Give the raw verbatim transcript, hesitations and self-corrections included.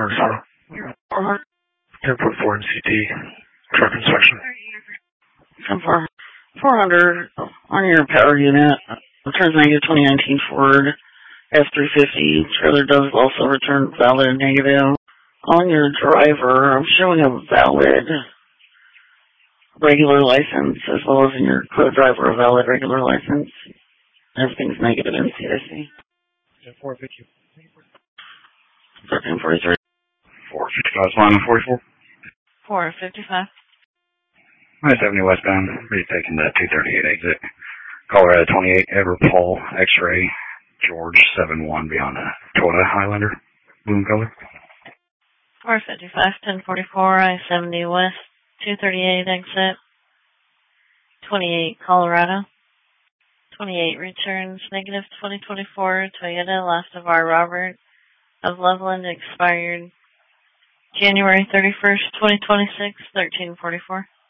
four hundred. ten forty-four M C T. Truck inspection. ten four hundred on your power unit. Returns negative twenty nineteen Ford F three fifty. Trailer does also return valid negative. On your driver, I'm showing a valid regular license, as well as in your co-driver a valid regular license. Everything's negative in C I C. four fifty. thirteen forty-three. four fifty-five, line forty-four. four fifty-five. I seventy westbound. We're taking the two thirty-eight exit. Colorado twenty-eight, Edward Paul, X-ray, George seven one beyond the Toyota Highlander, blue color. four fifty-five, ten forty-four, I seventy west, two thirty-eight exit, twenty-eight Colorado. twenty-eight returns negative twenty twenty-four Toyota Last of our Robert of Loveland, expired January thirty-first, twenty twenty-six, thirteen forty-four.